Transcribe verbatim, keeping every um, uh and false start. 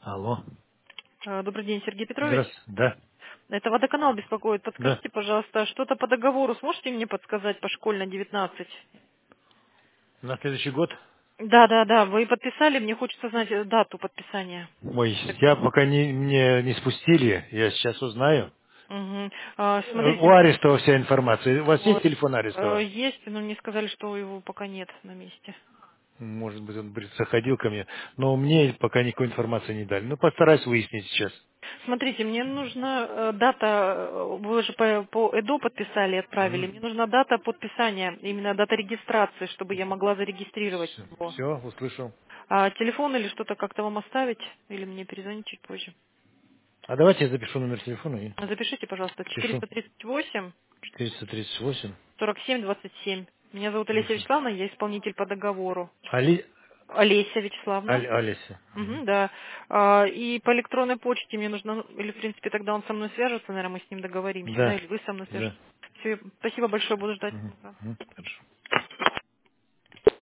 Алло. Э, Добрый день, Сергей Петрович. Здравствуйте. Да. Это водоканал беспокоит. Да. Подскажите, пожалуйста, что-то по договору сможете мне подсказать по школьной девятнадцать? На следующий год? Да, да, да. Вы подписали, мне хочется знать э, дату подписания. Ой, я пока не, мне не спустили, я сейчас узнаю. Мгм. А, Э, У смотрите, Арестова вся информация. У вас есть вот, телефон э, Арестова? есть, но мне сказали, что его пока нет на месте. Может быть, он говорит, заходил ко мне. Но мне пока никакой информации не дали. Ну, постараюсь выяснить сейчас. Смотрите, мне нужна э, дата, э, вы же по, по ЭДО подписали и отправили, мне нужна дата подписания, именно дата регистрации, чтобы я могла зарегистрировать Все, его. все, услышал. А телефон или что-то как-то вам оставить, или мне перезвонить чуть позже? А давайте я запишу номер телефона и Запишите, пожалуйста, пишу. четыреста тридцать восемь четыреста тридцать восемь. сорок семь двадцать семь. Меня зовут Олеся Вячеславовна, я исполнитель по договору. Али... Олеся Вячеславовна. Али... Алиса. Мгм. Мгм, да. А, и по электронной почте мне нужно, ну, или в принципе тогда он со мной свяжется, наверное, мы с ним договоримся, да, Да. или вы со мной Да. свяжетесь. Все, спасибо большое, буду ждать Мгм. звонка. Мгм. Хорошо.